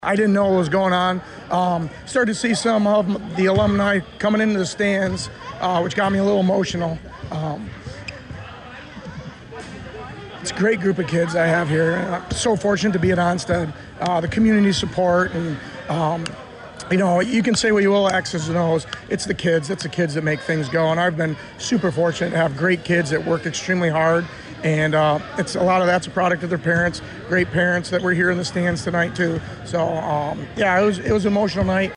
I didn't know what was going on. Started to see some of the alumni coming into the stands, which got me a little emotional. It's a great group of kids I have here. I'm so fortunate to be at Onsted. The community support and you can say what you will, X's and O's. It's the kids that make things go. And I've been super fortunate to have great kids that work extremely hard. And it's a lot of that's a product of their parents, great parents that were here in the stands tonight too. So it was an emotional night.